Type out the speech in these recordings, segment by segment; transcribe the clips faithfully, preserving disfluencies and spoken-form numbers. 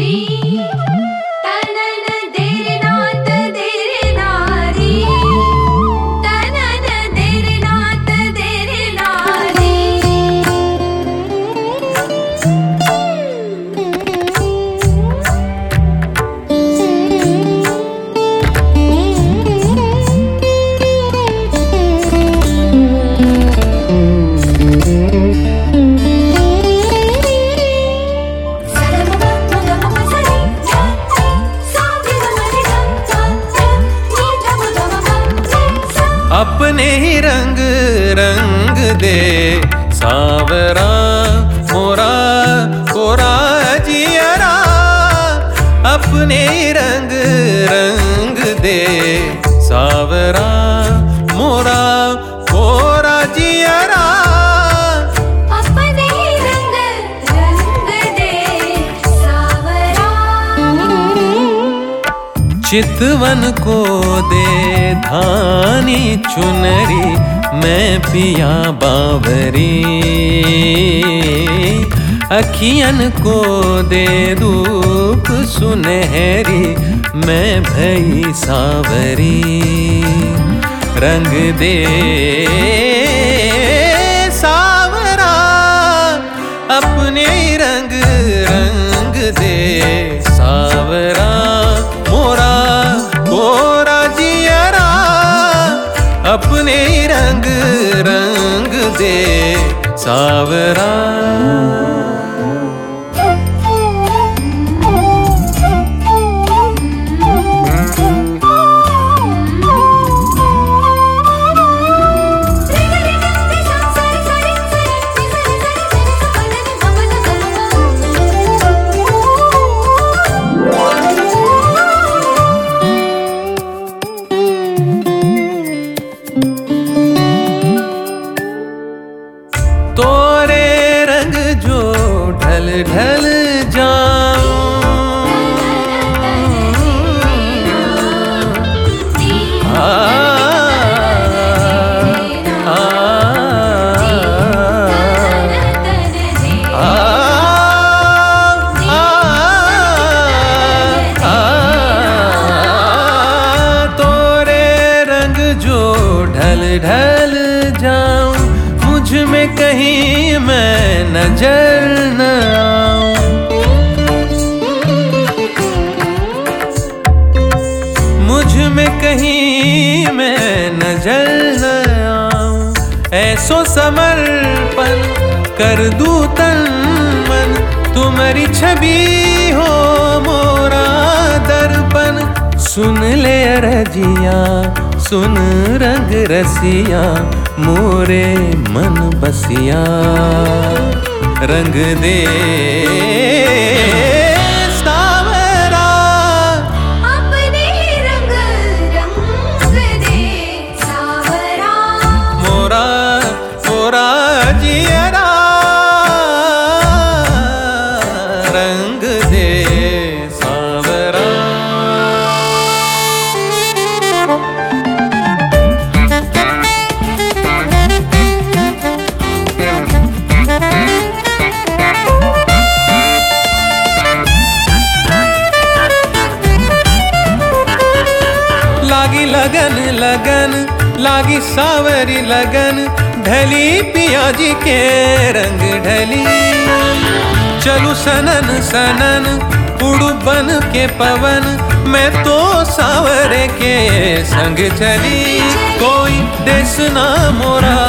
अपने ही रंग रंग दे सावरा मोरा कोरा जियरा, अपने ही रंग रंग दे सावरा मोरा कोरा जियरा, अपने ही रंग रंग दे सावरा। चितवन को दे धानी चुनरी, मैं पिया बावरी, अखियन को दे धूप सुनहरी, मैं भई सावरी। रंग दे सावरा, अपने रंग रंग दे सावरा मोरा कोरा जियरा, अपने रंग रंग दे सावरा। तोरे रंग जो ढल ढल जाऊं, आ, आ, आ, आ, तोरे रंग जो ढल ढल जाऊं, मुझ में कहीं मैं नजर न आऊं, मुझ में कहीं मैं नजर न आऊं, ऐसो समर्पण कर दूं तन मन, तुम्हारी छवि हो मोरा दर्पण। सुन ले अरजिया सुन रंग रसिया, मोरे मन बसिया, रंग दे सावरा, अपने रंग रंग दे सावरा, मोरा मोरा जियरा, रंग दे सावरा। लागी लगन लगन लागी सावरी लगन, ढली पिया जी के रंग ढली, चलू सनन सनन उड़ू बन के पवन, मैं तो सावरे के संग चली। कोई देश ना मोरा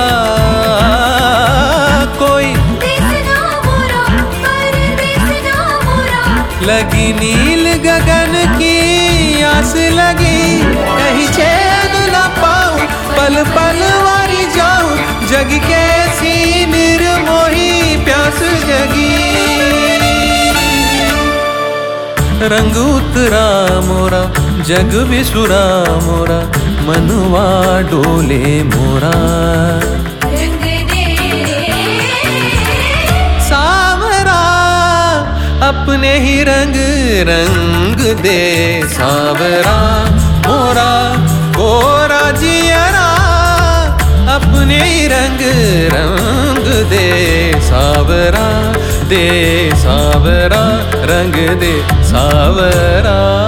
कोई देश ना मोरा, परदेश ना मोरा, लगी नील गगन की आस लगी, कहीं चैन न पाऊं पल पल वारी जाऊं, जग कैसी निर्मोही प्यास जगी। रंग उतरा मोरा जग विसुरा मोरा, मनवा डोले मोरा, रंग दे सावरा, अपने ही रंग रंग दे सावरा, मोरा कोरा जियरा, अपने ही रंग रंग दे सावरा दे सावरा रंग दे सावरा।